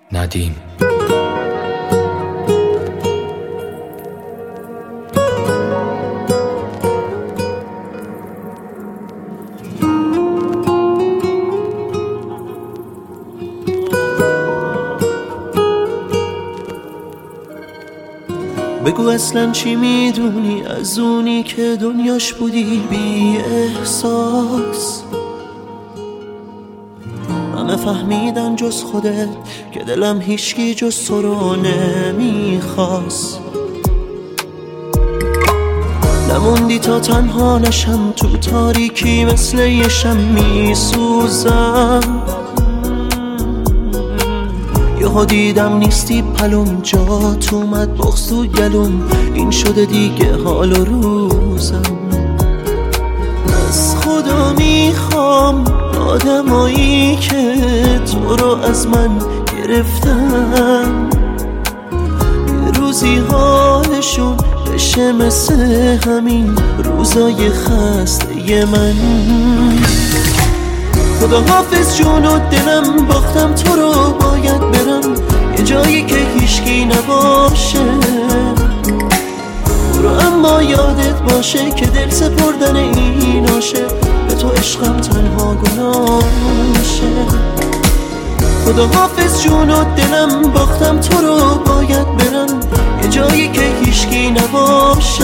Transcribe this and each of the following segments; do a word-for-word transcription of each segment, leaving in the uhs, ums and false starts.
ندیم. بگو اصلا چی میدونی از اونی که دنیاش بودی بی احساس. همه فهمیدن جز خودت که دلم هیچکی جز تو رو نمیخواست. نموندی تا تنها نشم تو تاریکی مثل یه شم میسوزم. یهو دیدم نیستی پلوم جات اومد بغض تو گلوم. این شده دیگه حال و روزم. از خدا میخوام آدمایی که تو رو از من گرفتن یه روزی حالشون بشه مثل همین روزای خسته من. خدا حافظ جون و دلم باختم تو رو باید برم یه جایی که هیچکی نباشه. برو اما یادت باشه که دل سپردن این عاشق به تو عشقم تنها گناهشه. خدا حافظ جون و دلم باختم تو رو باید برم یه جایی که هیچکی نباشه.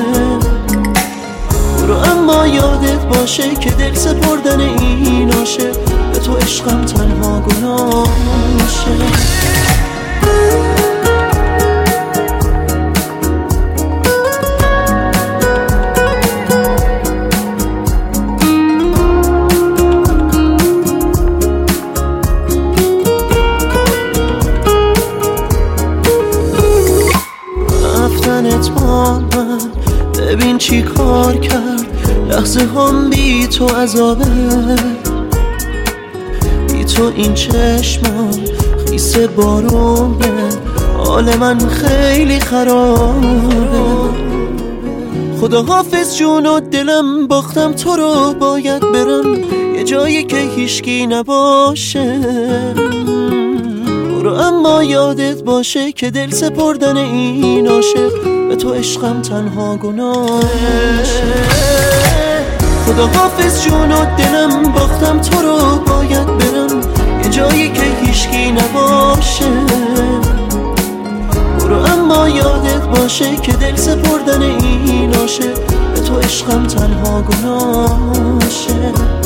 برو اما یادت باشه که دل سپردن این عاشق به تو عشقم تنها گناهشه. رفتنت با من ببین چی کار کرد. لحظه هم بی تو عذابه. بی تو این چشمم خیس بارونه. حال من خیلی خرابه. خدا حافظ جون و دلم باختم تو رو باید برم یه جایی که هیچکی نباشه. برو اما یادت باشه که دل سپردن این عاشق به تو عشقم تنها گناهشه. خدا حافظ جون و دلم باختم تو رو باید برم یه جایی که هیچکی نباشه. برو اما یادت باشه که دل سپردن این عاشق به تو عشقم تنها گناهشه.